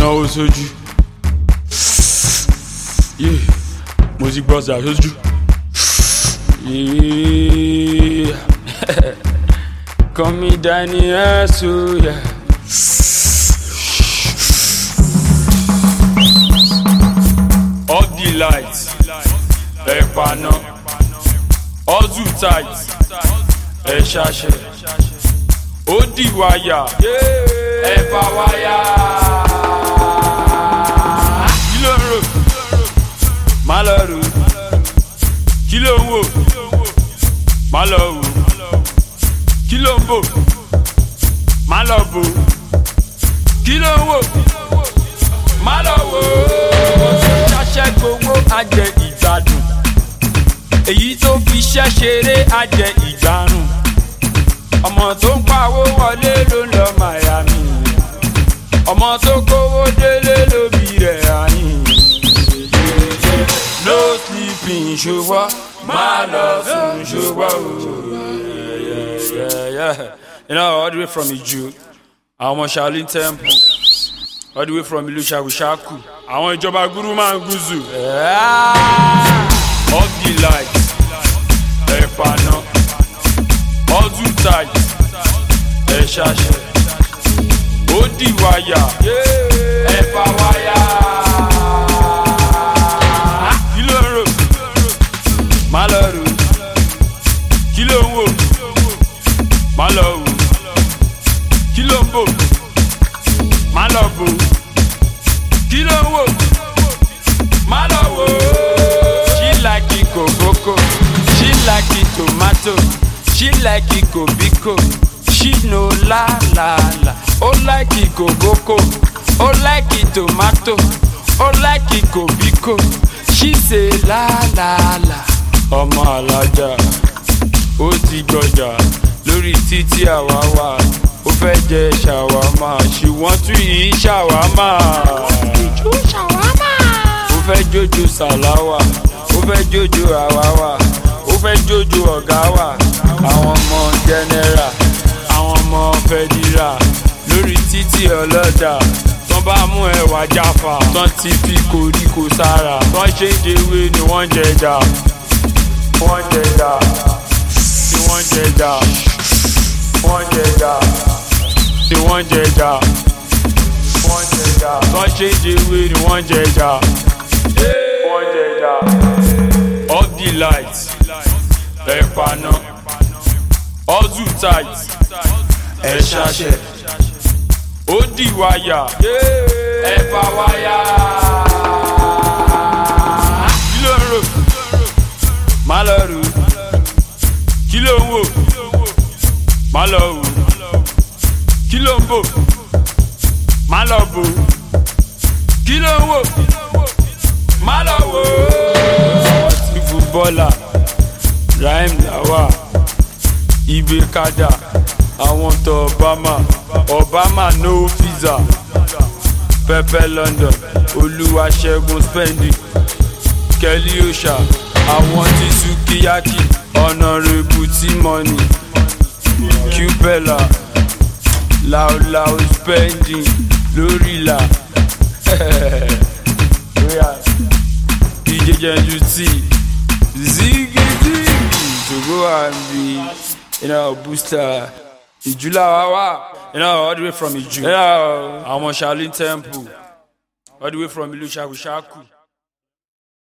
náwó sójú. Mo ti gbọ́ sà sójú. Kọ́mi dání ẹ̀sùn yẹ. Off the light, ẹ paná. Hustle tight, ẹ ṣaṣẹ. Ó di wáyà, ẹ fa wáyà. Kí ló ń rò? Má lọ rò. Kí ló ń wò? Má lọ wò. Kí ló ń bò? Má lọ bò. Kí ló ń wò? Má lọ wò. Ṣaṣẹ́ gbowó ajẹ ìgbádùn. Èyí tó fi ṣẹ́ ṣeré ajẹ ìgbárùn. Ọmọ tó ń pawó wọlé ló ń lọ Miami. Ọmọ tó kówó délé ló bí rẹ̀ ayín. No sleeping ṣùgbọ́n má lọ sùn ṣùgbọ́n o. You know, all the way from Iju, àwọn ọmọ Shaolin Temple, all the way from ìlú Shakushaku, àwọn ìjọba gúrú máa ń gúzù. Off the light, ẹ paná. Hustle tight, ẹ ṣaṣẹ. Ó di wáyà, ẹ fa wáyà. Kí ló ń rò? Má lọ rò. Kí ló ń wò? Má lọ wò. Kí ló ń bò? Má lọ bò. Kí ló ń wò? Má lọ wò. She like it kòbókò. She like it tomato. She like it kòbíkò. She no la la la. Ó like it kòbókò. Ó like it tomato. Ó like it kòbíkò. She say la la la. Ọmọ alájà ó ti gbọjà lórí títí àwa wà. Ó fẹ́ jẹ ṣàwámà. She want to eat ṣàwámà. Ó fẹ́ jójo sàláwà. Ó fẹ́ jójo àwáwà. Ó fẹ́ jójo ọ̀gá wà. Àwọn ọmọ jẹnẹra, àwọn ọmọ fẹdíra lórí títí ọlọ́dà. Tán bá mú ẹwà jáfà, tán ti fi koríko sára. Tán ṣe ń dewé ni wọ́n jẹjà. Wọ́n jẹjà. Tí wọ́n jẹjà. Wọ́n jẹjà. Tí wọ́n jẹjà. Wọ́n jẹjà. Tán ṣe ń dewé ni wọ́n jẹjà. Wọ́n jẹjà. Off the light, ẹ paná. Hustle tight, ẹ ṣaṣẹ. Ó di wáyà, ẹ fa wáyà. Kí ló ń rò? Má lọ rò. Kí ló ń wò? Má lọ wò. Kí ló ń bò? Má lọ bò. Kí ló ń wò? Má lọ wò. Ti fúbọ́là, Rhyme Lawa, Ibe Kada, àwọn tó Obama no visa, Pepe London, Olúwaṣẹ́gun Spending, Kelly Osha, àwọn tí Sukiyaki, Honorable T-Money, Qbella, Lao Spending, Lorila, DJ Jenju T, Ziggy, to go and be, booster. Iju Lawa, all the way from Iju. Àwọn Shaolin Temple, all the way from ìlú Shakushaku.